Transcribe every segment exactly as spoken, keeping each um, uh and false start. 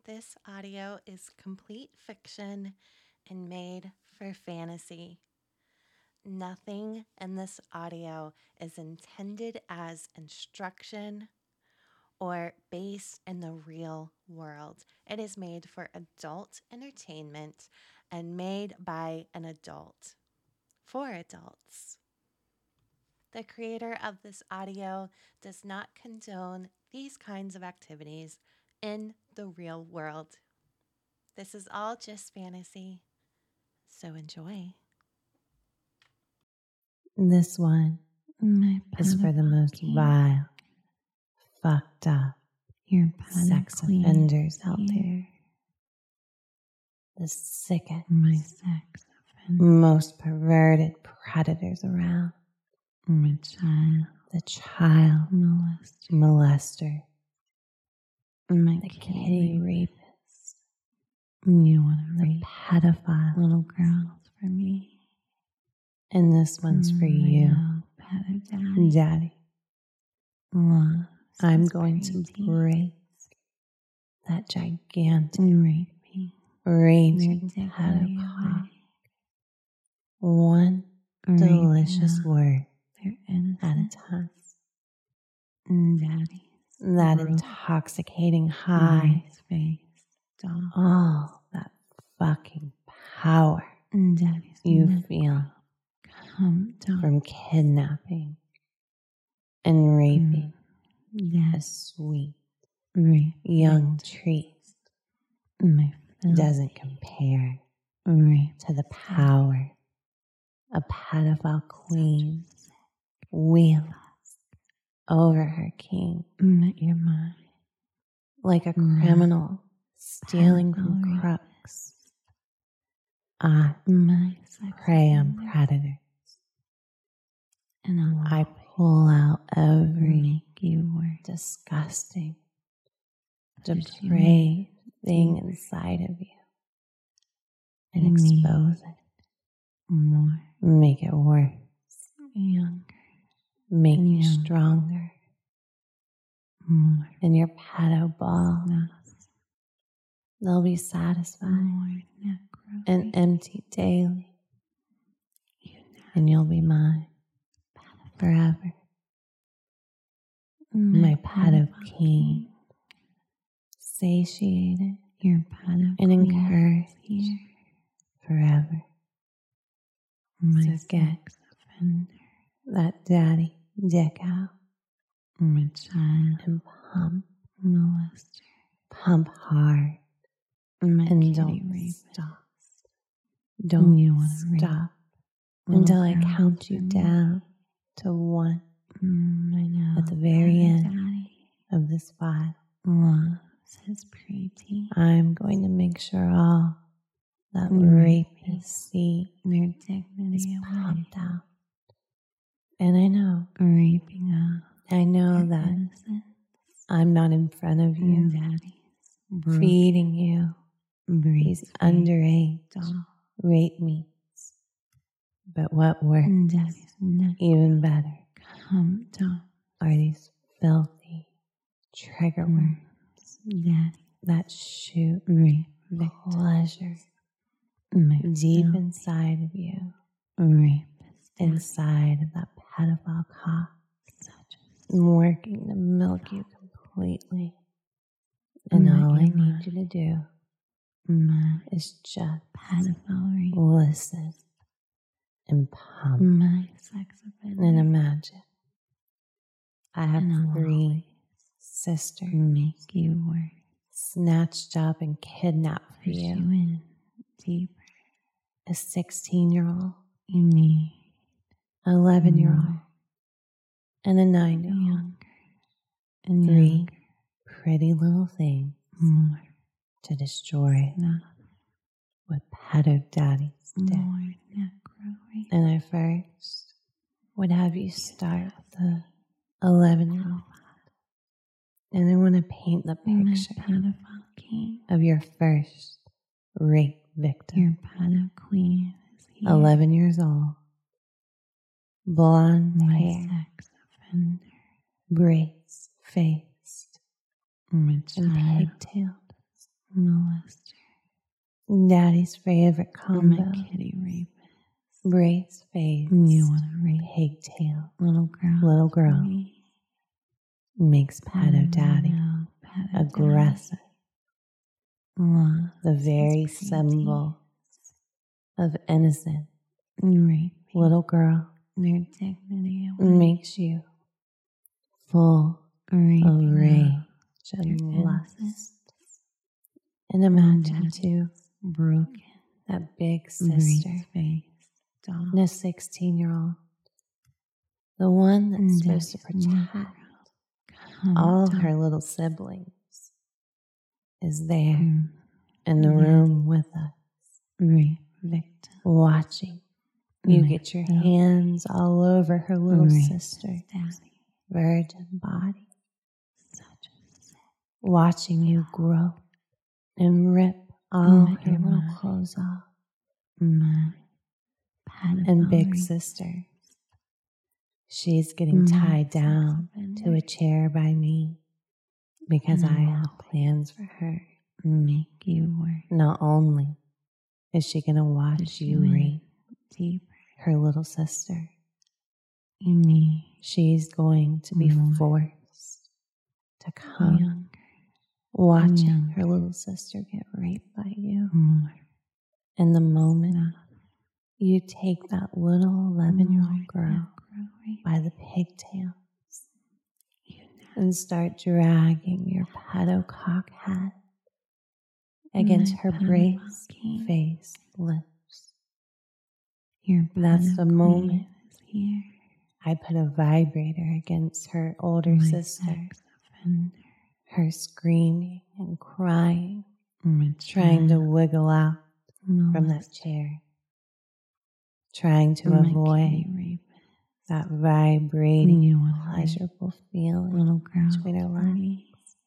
This audio is complete fiction and made for fantasy. Nothing in this audio is intended as instruction or based in the real world. It is made for adult entertainment and made by an adult for adults. The creator of this audio does not condone these kinds of activities in the real world. This is all just fantasy, so enjoy. This one My is for the most pedophile vile, fucked up Your sex queen offenders out here. there. The sickest, My sex offender. most perverted predators around. My child The child molester. molester. My The kitty kitty rape. rapist. You want to The rape pedophile. little girls for me. And this one's for My you, little pedo daddy. Daddy. Loves I'm his going to pretty break that gigantic, and rape me. raging Their dignity pedophile. away. One Raping delicious up word their at a innocent time. daddies. That Gross, intoxicating high. face dog. All that fucking power Daddies you never feel come down. from kidnapping and raping Dad a sweet rape young treat my doesn't compare rape to the power a pedophile queen wields over her king, met your mind. like a Mm. criminal stealing from Pedophile crooks. I My sex prey on offender. predators. And I'll I pull out every make you work. disgusting, Push you depraved thing deeper. inside of you and Me. expose it. More Make it worse. younger. Make And you younger. stronger. More And your pedo balls, nuts. they'll be satisfied More necro. and empty daily. You know. And you'll be mine forever. My pedo king, satiated Your pedo and queen encouraged here. forever. My So get sex offender. that daddy dick out My child and pump, molester. pump hard My and kitty don't rapist. stop. Don't You wanna rape stop little until I girls count for you me. down to one Mm, I know. at the very pedo end daddy of this file. loves his preteen. I'm going to make sure all that Mm. rapist seed Their is dignity away. pumped out. And I know, Raping up I know their that innocence. I'm not in front of you Daddies. Broken feeding you breeds these underage dog. rape meats. But what works Daddies neck even better come down. are these filthy trigger words Daddy that shoot rape pleasure my deep filthy inside of you, rapist. Daddy. inside of that pedophile cock, Such a working to milk you completely. And My all I God. need you to do my is just pedophile rape. listen and pump My sex offender. and imagine. I have And I'll three sisters make you work. snatched up and kidnapped for Push you you. in deeper. A sixteen-year-old, You need eleven-year-old, more, and a nine-year-old. younger and Three younger. pretty little things More to destroy enough. what pedo daddies did. More necro rape. And I first would have you start with the eleven-year-old. And I want to paint the My picture pedophile king. of your first rape victim. Your pedo queen is here. eleven years old, blonde My hair, sex offender. braids, faced, My and child pigtailed. molester. Daddy's favorite combo. My kitty rapist. Brace face. You want to rape Pigtail. little girl. Little girl. for me. Makes Pato Daddy No, Pato aggressive. Daddy. Loves The his very pretty symbol of innocence. rape Little girl their dignity away. makes you full Rape of them. rage Their and lust. innocence. And imagine Daddy. too Broken. that big sister Great face. Doll. and a sixteen year old. The one that's And supposed to Daddy's protect never Come all down. her little siblings is there Mm. in the Yeah. room with us, Rape victim. watching. You My get your little hands all over her little Rape sister, Daddy. virgin body, Such a sick. watching you grow and rip all My her little God. clothes off. My pedophile And big rape. sister, she's getting My tied sex down offender. to a chair by me because And I I'll have plans for her. Make you work. Not only is she going to watch Push you you in rape deeper. her little sister, You need she's going to be More. forced to come younger. watching Younger. her little sister get raped by you. More. And the moment Love. you take that little eleven year More old girl necro rape. by the pigtails You know. and start dragging your pedo cock head against My her pedophile braced king. face lips. Your That's the pedo moment queen is here. I put a vibrator against her older My sister, sex offender. her screaming and crying, My trying to child wiggle out from that molester. chair, trying to My avoid kitty rapist. that vibrating, You want to rape pleasurable feeling little girl between her for legs. me.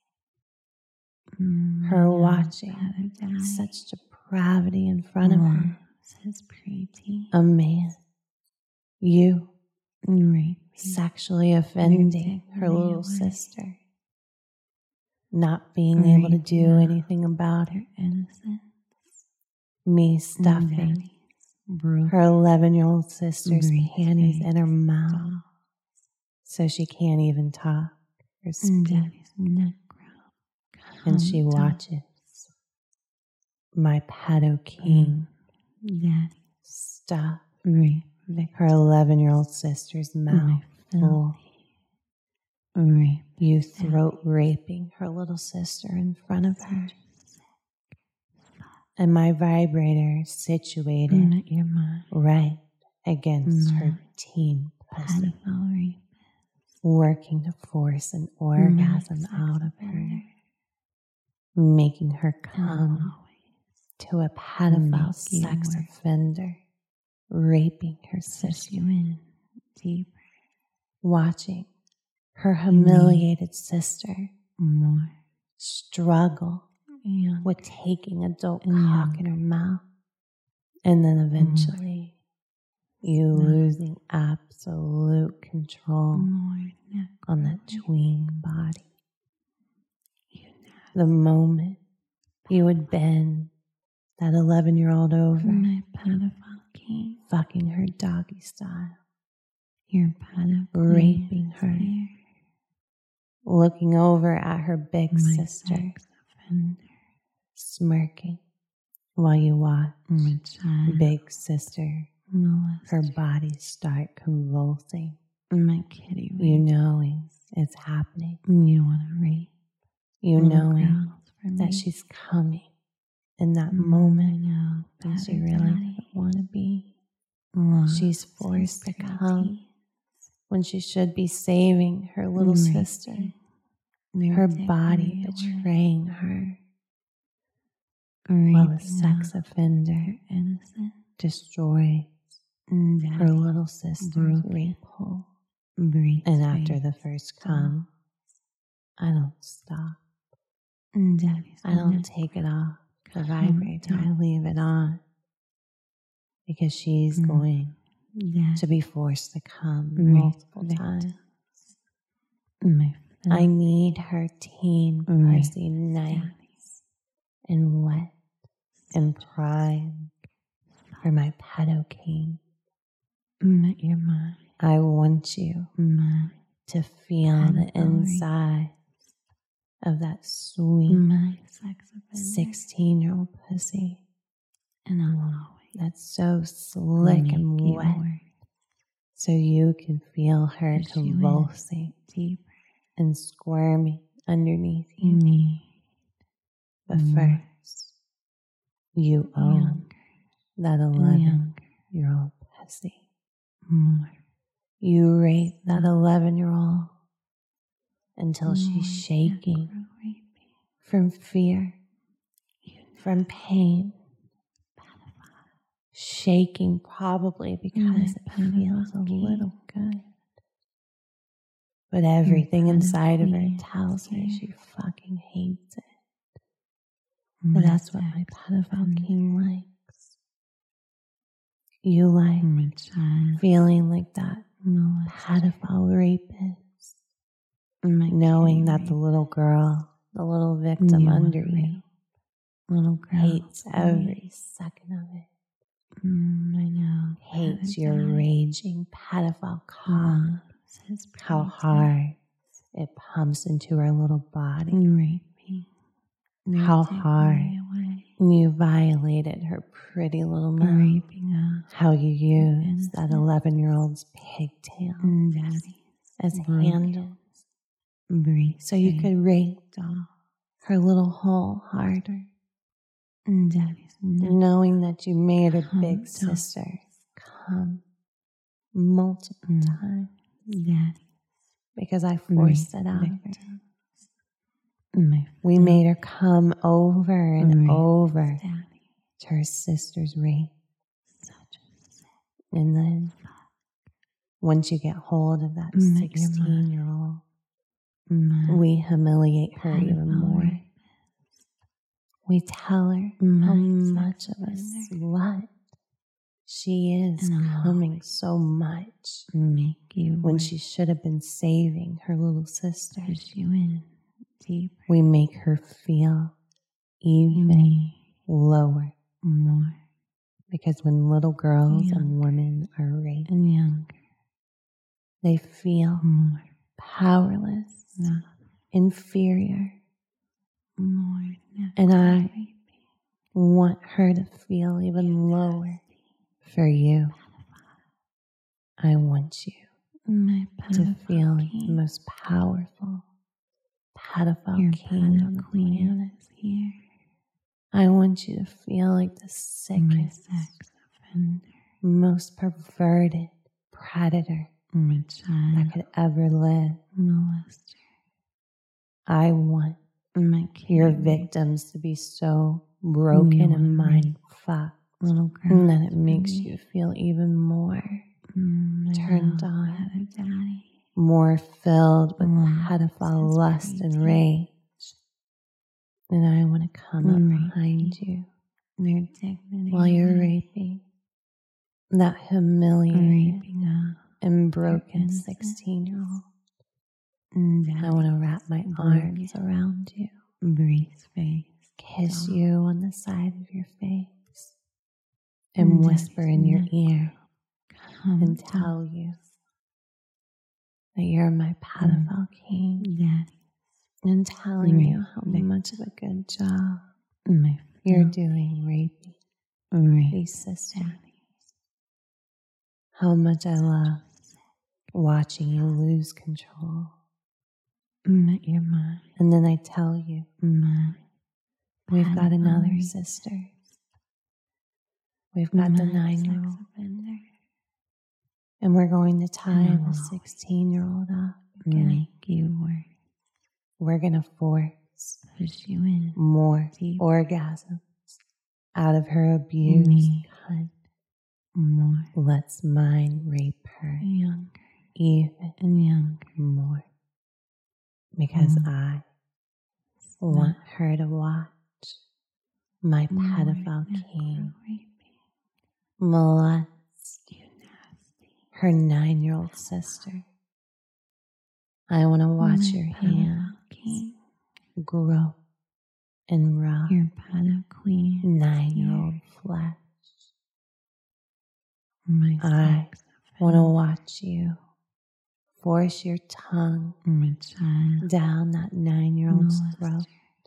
Mm, Her no, watching Pedo Daddy such depravity in front of her. loves his pretty A man, you, rape sexually offending her dignity little away. sister, not being able to do Raping anything about their it, innocence. me And stuffing Daddy's broken her eleven year old sister's Great panties in her face mouth doll. so she can't even talk or And speak. Daddy's necro. And she Come down. watches my pedo king Daddy stuff rape her eleven year old sister's my mouth full. filthy rape. You throat raping her little sister in front of her. And my vibrator situated Met your mind. right against her My teen pussy, Pedophile rape. working to force an orgasm out of her, making her come to a pedophile Make you sex work. offender, raping her Push sister, you in deeper. watching her humiliated sister More. struggle Young. with taking adult And cock in her mouth. And then eventually, you No. losing absolute control More. on that necro. tween body. You know. The moment you would bend that eleven year old over, My pedophile king. fucking her doggy style, Your pedophile raping is her, here. looking over at her big My sister, sex offender. smirking while you watch My child big sister, molester. her body start convulsing, My kitty rape. you knowing it's happening, You want to rape. you little knowing girls for that me. she's coming in that Mm, moment I know. when she Pedo really Daddy doesn't want to be. loves She's his forced to pretty come when she should be saving her little raping sister, their her dignity body away. betraying her, Raping while a sex up offender their innocence. destroys And her Daddy little sister's broken rape hole. breaks And after face the first doll. come, I don't stop. And Daddy's I don't neck take it off the come vibrator. I down. leave it on because she's Mm. going Daddy to be forced to come rape multiple victim. times. My I filthy need her teen Rape pussy nice Daddy and wet and prime for my pedo king. My, you're my, I want you my, to feel the pedophile inside of that sweet my sex offender. sixteen-year-old pussy And I'll always that's so slick make and you wet, work so you can feel her Push you in. convulsing deeper. and squirming underneath You you. need But more. first, you own younger that and eleven-year-old younger. pussy. More. You rape that eleven-year-old until more she's shaking necro-raping. from fear, You from pain, shaking probably because it feels a little good. But everything inside of her tells her she fucking hates it. But that's what my pedophile king likes. You like My child. feeling like that Molester. pedophile rapist, My knowing kitty that the rape. little girl, the little victim You under are you, rape. Little girl. hates every rape. second of it. Mm, I know. Hates Pedo your daddy raging pedophile cock. loves his How pretty hard it pumps into her little body. and raping. Their How dignity hard away. you violated her pretty little mouth. Raping us. How you used innocent. that eleven-year-old's pigtail And daddy's as broken. handles Brief so you could rape doll. her little hole harder, And daddy's neck. knowing that you made her Come big down. sister come multiple Mm. times Daddy. because I forced it out of her. victim. My We made her come over and Rape over daddy. to her sister's rape. Such a sick. And then once you get hold of that Mm, you're mine. sixteen-year-old, My we humiliate her even pedophile more. rapist. We tell her My how sex much of a offender. slut she is, And I'll coming always so much Make you when work. she should have been saving her little sister. Push you in deeper. We make her feel You even need lower, more because when little girls Younger. and women are raped, and younger. they feel More. powerless, Love. inferior. More. And I necro-raping. want her to feel even lower for you. I want you My to pedophile feel like the king. most powerful pedophile Your king on the pedo queen planet. is here. I want you to feel like the My sickest, sex offender. most perverted predator My that child could ever live. molester. I want My kitty your rape. victims to be so broken You and are mind fucked Little girl. that it makes you feel even more mm, turned know, on, pedo daddy. more filled with Loves pedophile his lust and pretty rage. And I want to come up Raping. behind you Their dignity. while you're away. raping that humiliated Raping us. and broken innocent. sixteen-year-old. And I daddy. want to wrap my broken. arms around you, Breeze face. kiss doll. you on the side of your face, and And whisper in your daddy's ear Come and down. tell you that you're my pedophile king, Daddy. and telling Rape you how victim. much of a good job My you're filth. doing raping Rape these sisters. daddy. How much I love watching you lose control. My, you're mine. And then I tell you, My we've got another pedophile sister. We've got my the sex nine-year-old. offender. And we're going to tie And the I'll sixteen-year-old up again. Make you work. We're going to force Push you in more deeper. orgasms out of her abused Me. cunt. More. Let's mind rape her Younger even and younger. more. Because Mm. I want her to watch my pedophile king molest You nasty. her nine-year-old sister. I want to watch My your pedophile hand king. grow and rough Your pedo queen. nine-year-old flesh. My I sex want to offender. watch you force your tongue My child. down that nine-year-old's molester. throat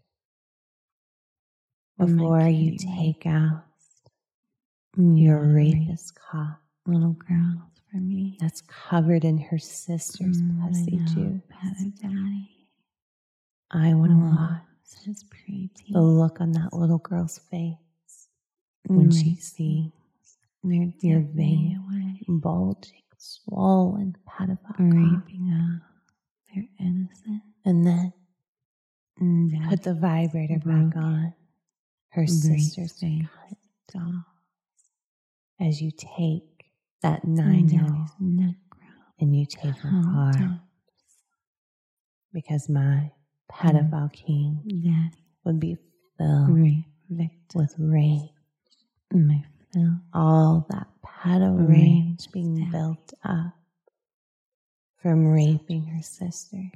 My before you kitty take out You your wanna rape rapist cock little girls for me. that's covered in her sister's Mm, I pussy know, juice. pedo daddy. I want to Loves watch his preteen. the look on that little girl's face when she sees They're your taking vein me away, bulging, swollen pedophile cock. raping us. They're innocent. And then And put the vibrator back broken, on her great sister's face. cunt doll. as you take that And nine-year-old daddy's neck growth. and you take her Come hard down. because my pedophile king Daddy, would be filled rape victim. with rage. My filth. All that pedo Rage rage being daddy. built up from raping her sister.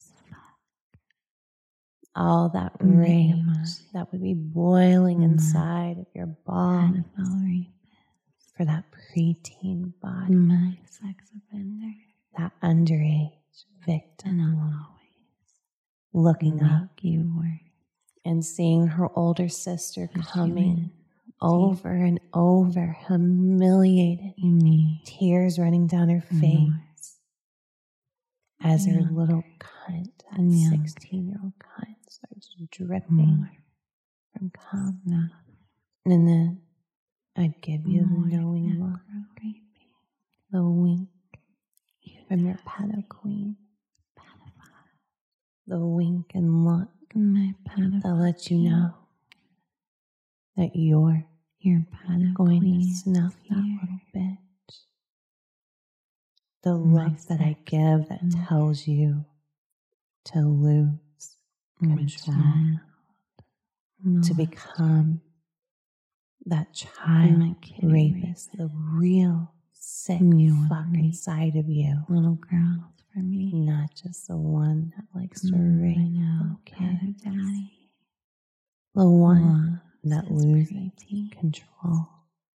All that Mm, rage my- that would be boiling my inside of your ball Pedophile rape. for that preteen body, My sex offender. that underage victim And I'll always looking up make you worse. and seeing her older sister Push you coming in. over and over, humiliated, You need tears running down her more. face as her Younger. little cunt, that And younger. sixteen-year-old cunt, starts dripping More. from cum. Enough. And then I'd give you More the knowing necro look, raping. the wink You from your nasty pedo queen, pedophile. the wink and look My pedophile. that lets you king. know that you're Your pedo going queen. to snuff that here. little bitch. The My look that I sex give that offender. tells you to lose My control, child. to molester. become that child My kitty rapist, rapist. the real sick You wanna fuck rape inside of you, Little girls for me. not just the one that likes to Mm, rape I know, little pedo kids, daddy. the one Loves that his loses preteen. control.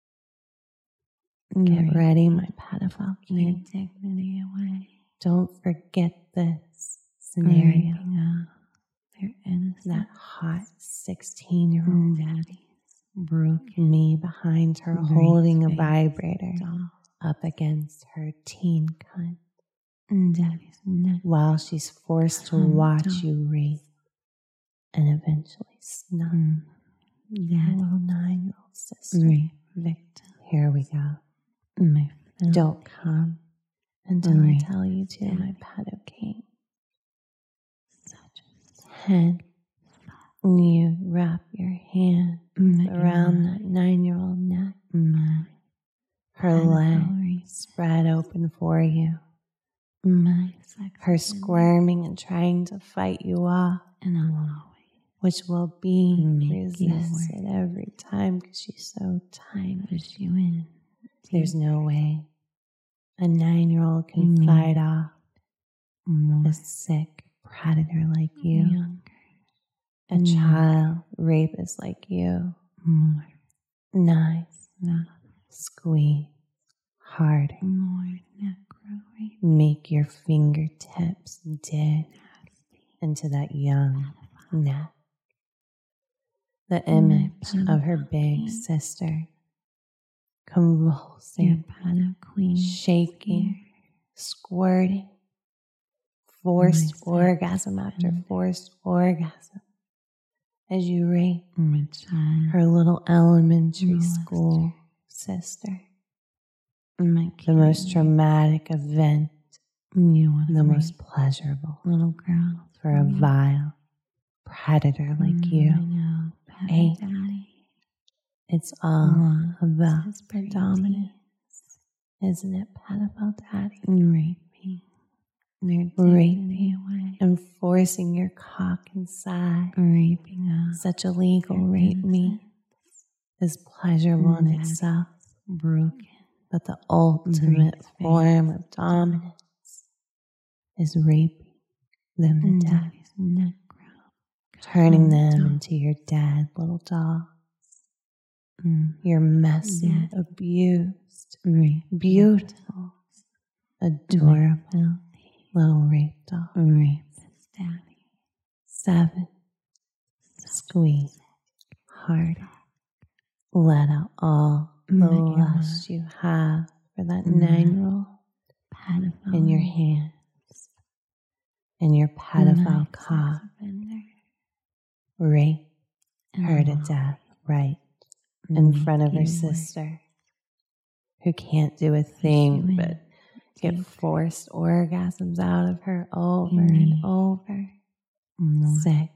Get Rape ready, my pedophile their king. dignity away. Don't forget this scenario. Raping us. They're innocent. That hot sixteen-year-old, Daddy's broken me behind her Great holding a face vibrator doll. up against her teen cunt Daddy's neck. while she's forced to Come watch down. you rape and eventually snuff Mm. her Daddy. little nine-year-old sister. Rape victim. Here we go. My filth. Don't come until I Rape tell you to, my daddy. pedo king. Such a Ten. You wrap your hand My around God. that nine-year-old neck. My Her pedophile legs rape. spread open for you. My sex Her offender. squirming and trying to fight you off, And I'll always which will be make you resisted work. every time because she's so tiny. push you in. There's no way a nine-year-old You can need fight off more. a sick predator like you, Younger. a Yeah. child rapist like you. More. Nice. Enough. Squeeze harder. More necro rape. Make your fingertips dig Nasty. into that young Pedophile. neck. The My image of her pedophile big king. sister Your convulsing, pedo queen. shaking, here. squirting, forced sex orgasm after offender. forced orgasm as you rape My child. her little elementary Molester. school sister. My The most kitty. traumatic event, You want the to most rape pleasurable little girls for a me. vile predator like Mm, you. I know. Pedo Hey. daddy. It's all Loves about his the dominance, isn't it, pedophile daddy? preteen. Raping their Raping dignity away. and forcing your cock inside. Raping us. Such illegal Their rape meat innocence. is pleasurable in Daddy. itself, Broken. but the ultimate Great form face. of dominance is raping them to death. Daddy's neck growth. turning them into your dead little dolls. Mm. Your messy, Yes. abused, Rape. beautiful, adorable little rape doll. Rapist daddy. Seven. Squeeze harder. Let out all the Let your lust you have for that Mm. nine-year-old Pedophile. in your hands, in your pedophile cock. Rape her to death right in front of her sister, who can't do a thing but get forced orgasms out of her over and over. Six.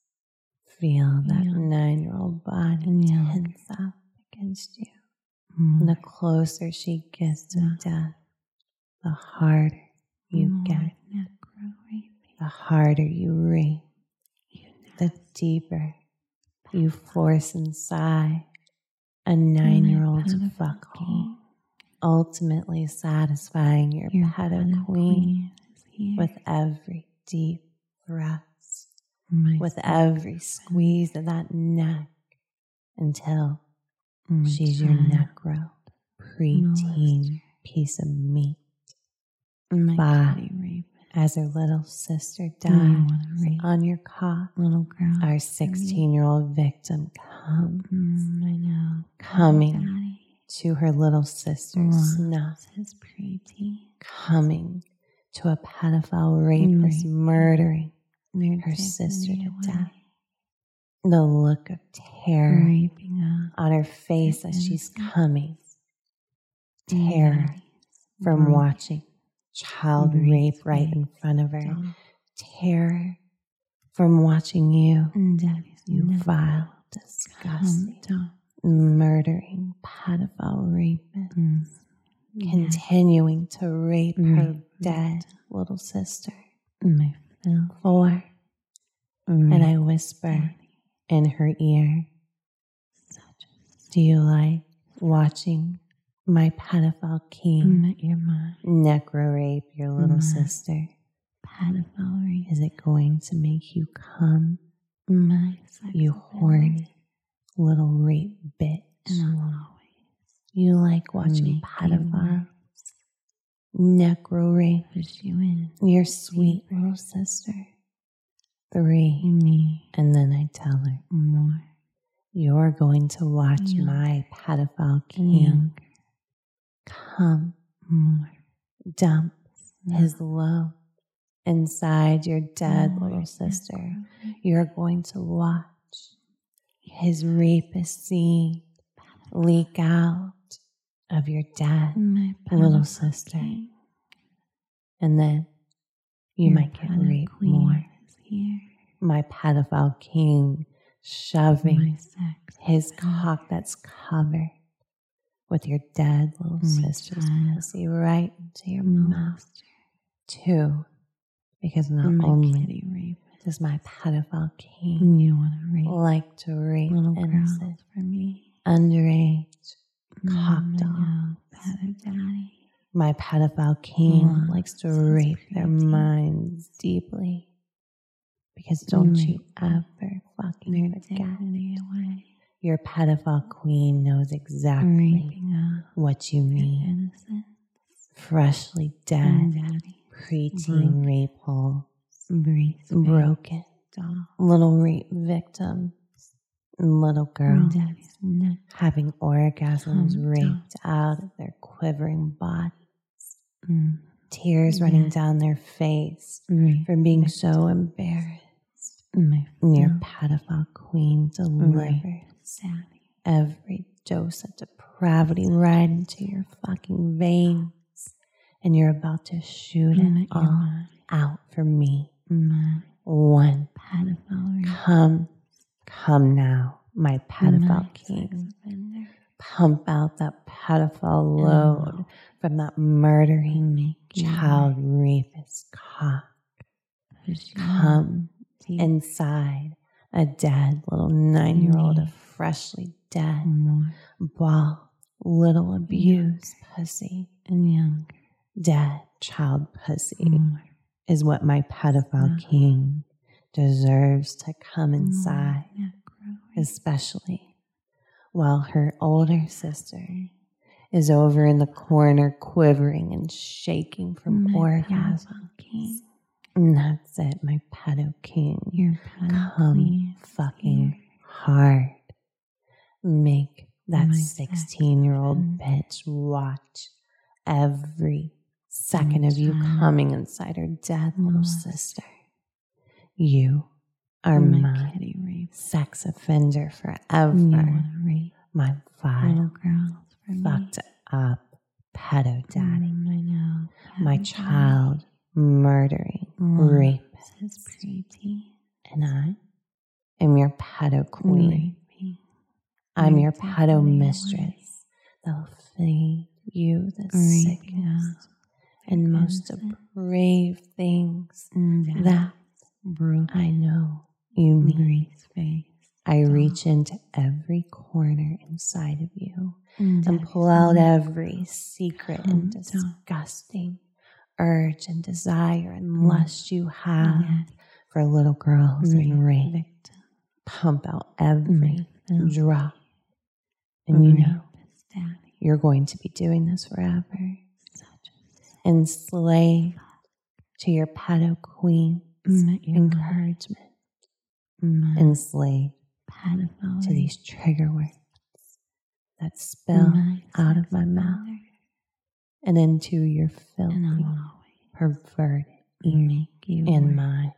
Feel that Yeah. nine-year-old body Yeah. tense up against you. And the closer she gets to death, the harder you get. The harder you rape, the deeper you force inside a nine-year-old to fuck home, ultimately satisfying your, Your pedo pedo queen queen with every deep thrust, My with every squeeze of that neck until my she's your child, necro, preteen molester, piece of meat. my Five. kitty rapist, As her little sister You dies wanna rape on your cock, little girl. our sixteen-year-old victim comes, Mm, I know. coming Daddy to her little sister's loves snuff, his preteen. coming to a pedophile rapist Rape. murdering Their her sister dignity to away. death. The look of terror Raping us. on her face as she's innocent. coming. Terror Daddy's from broken watching child Rape rape right rape in front of her. doll. Terror from watching you, And Daddy's you never vile, come disgusting, down. murdering pedophile rapist, Mm. Yeah. continuing to rape her Rape dead little sister. My filth. Four. And Rape I whisper daddy. in her ear, Such a do you like watching my pedophile king met your mind. necro rape your little My sister? Pedophile rape. Is it going to make you come, My sex you offender. horny little rape bitch? And I'll always You like watching make you pedophiles necro rape push you in. your sweet deeper. little sister? You Three. need And then I tell her, more. you're going to watch Yeah. my pedophile And king younger. come More. dump No. his load inside your dead More little sister. necro rape. You're going to watch his rapist seed leak out of your dead My little pedophile sister. king. And then you Your might get pedo raped queen more. is here. My pedophile king shoving My sex his offender. cock that's covered with your dead little My sister's child. pussy right into your mouth. Molester. Two, because not My only kitty rapist. does my pedophile king And you want to rape like to rape little girls innocent, for me. underage cock Mm, I dolls. know. Pedo daddy. My pedophile king Loves likes to his rape their preteen. minds deeply. Because don't you Rape ever fucking Their forget, dignity away. your pedophile queen knows exactly Raping us. what you Their need. innocence. Freshly dead, And daddy. preteen broken. rape holes, Breeze broken, doll. little rape victims, little girls And daddy's neck. having orgasms Come raped out of their quivering bodies, Mm. tears running Yes. down their face Rape from being victim. so embarrassed. My And your filth. pedophile queen delivers Daddy. every dose of depravity right into your fucking veins. And you're about to shoot Met it your all mind. out for me. My One. pedophile rape. Come, come now, my pedophile My king. sex offender. Pump out that pedophile And load I'll from that murdering make you child rapist cock. push you in Come deep. inside a dead little nine-year-old, a Me. freshly dead, More bald, little abused pussy. and younger. Dead child pussy More. is what my pedophile No. king deserves to come inside, especially while her older sister is over in the corner quivering and shaking from My orgasm. King. And that's it, my pedo king. Your pedo Come queen is fucking here. hard. Make that My sixteen-year-old sex bitch watch every second of you child. coming inside her dead little Molest. sister. You are My my kitty rape. sex offender forever. You wanna rape My little vile, girls for me? fucked up pedo daddy. Mm, I know. My Pedo child murdering daddy. rapist. Says pretty. And I am your pedo queen. Rapey. I'm Rape your the pedo honey mistress. That'll feed you the Rape sickest ya. and most Innocent. depraved things Mm, that broke I know you need. Grace face. I Stop. reach into every corner inside of you And and daddy's pull out like, every secret and Come down. disgusting urge and desire and Mm. lust you have Daddy. for little girls Rape and rape. victim. Pump out every Rape drop. And you know, Rapist daddy. you're going to be doing this forever. Such a Enslaved to your pedo queen's Mm, you're encouragement. my Enslaved pedophile. to these trigger words that spill My out of sex my mouth offender. and into your And I'll filthy, always perverted ears make you and work. mind.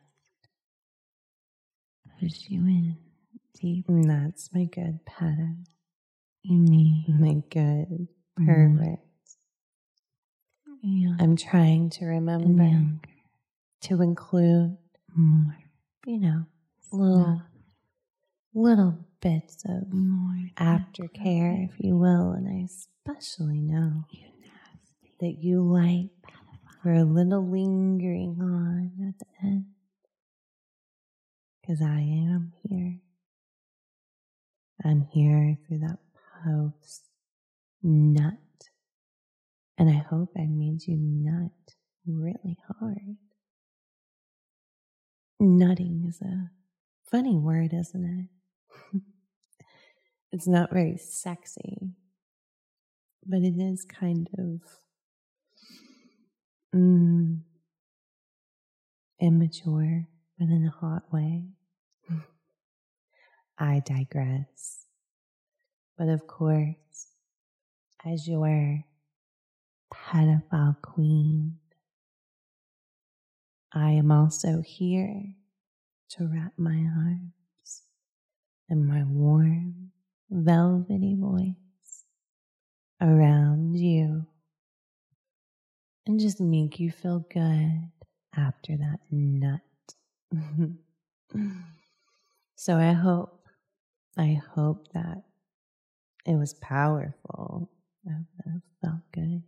Push you in deep. And that's my good pedo. You need My good more. pervert. Young I'm trying to and remember younger. to include, More. you know, little, Stuff. little bits of More. aftercare, if you will. And I especially know You nasty. that you like for a little lingering on at the end. Because I am here. I'm here through that post nut. And I hope I made you nut really hard. Nutting is a funny word, isn't it? It's not very sexy, but it is kind of mm, immature, but in a hot way. I digress. But of course, as your pedophile queen, I am also here to wrap my arms and my warm, velvety voice around you and just make you feel good after that nut. So I hope, I hope that it was powerful. I hope that it felt good.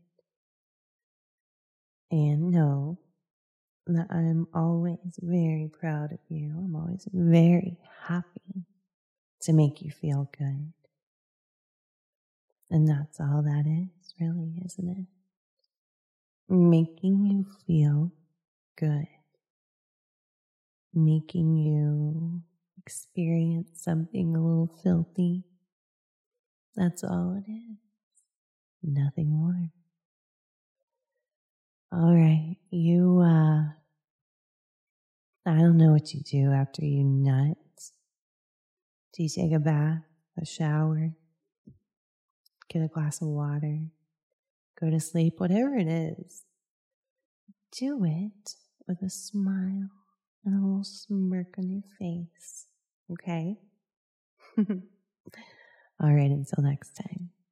And know that I'm always very proud of you. I'm always very happy to make you feel good. And that's all that is, really, isn't it? Making you feel good. Making you experience something a little filthy. That's all it is. Nothing more. All right, you, uh, I don't know what you do after you nut. Do you take a bath, a shower, get a glass of water, go to sleep, whatever it is? Do it with a smile and a little smirk on your face, okay? All right, until next time.